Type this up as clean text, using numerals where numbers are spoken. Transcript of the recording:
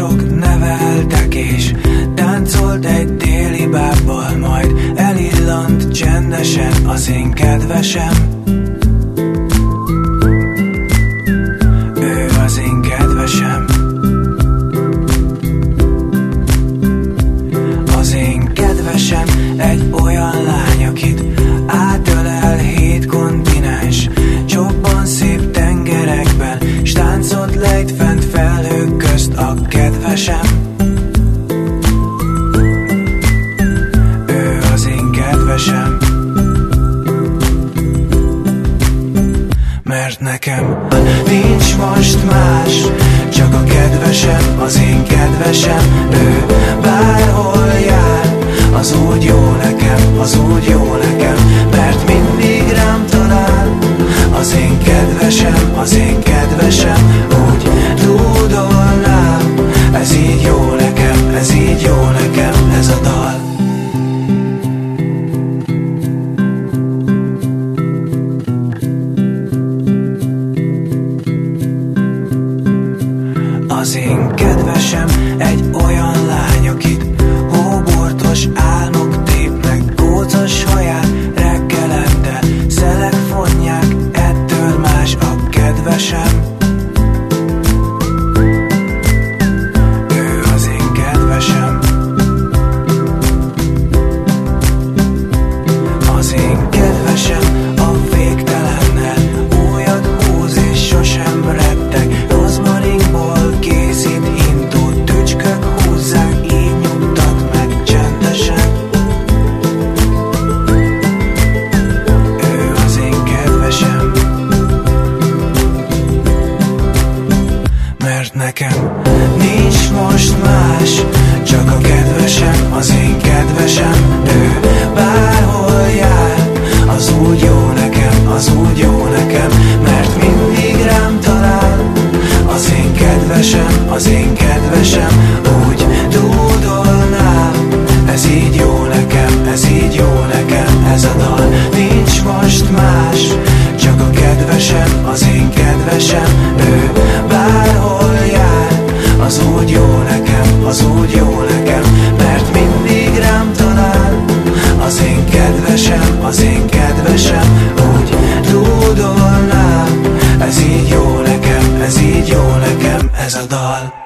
mások neveltek, és táncolt egy déli bábbal, majd elillant csendesen az én kedvesem. Ő az én kedvesem. Az én kedvesem egy olyan lány, akit átölel 7 kontinens, csobban szép tengerekben, s táncot lejt fent felhők közt a kedvesem. Ő az én kedvesem. Mert nekem nincs most más, csak a kedvesem, az én kedvesem. Ő bárhol jár, az úgy jó nekem, az úgy jó nekem, mert mindig rám talál. Az én kedvesem, az én kedvesem, úgy dúdolnám. Ez így jó nekem, ez így jó nekem, ez a dal. Az én kedvesem egy olyan lány, akit hóbortos álmok tépnek, kócos haját reggelente szelek fonják, ettől más a kedvesem. Ő az én kedvesem. Az én kedvesem a végtelennel újat húz és sosem retteg, rozmarinból készít intót, tücskök húzzák, így nyugtat meg csendesen. Ő az én kedvesem. Mert nekem nincs most más, csak a kedvesem, az én kedvesem. Ő bárhol jár, az úgy jó nekem, az úgy jó nekem, mert mindig rám talál. Az én kedvesem, az én kedvesem, úgy dúdolnám. Ez így jó nekem, ez így jó nekem, ez a dal. Nincs most más, csak a kedvesem, az én kedvesem. Ő bárhol jár, az úgy jó nekem, az úgy jó nekem, mert mindig rám talál. Az én kedvesem, az én kedvesem, úgy dúdolnám. Ez így jó nekem, ez így jó nekem, ez a dal.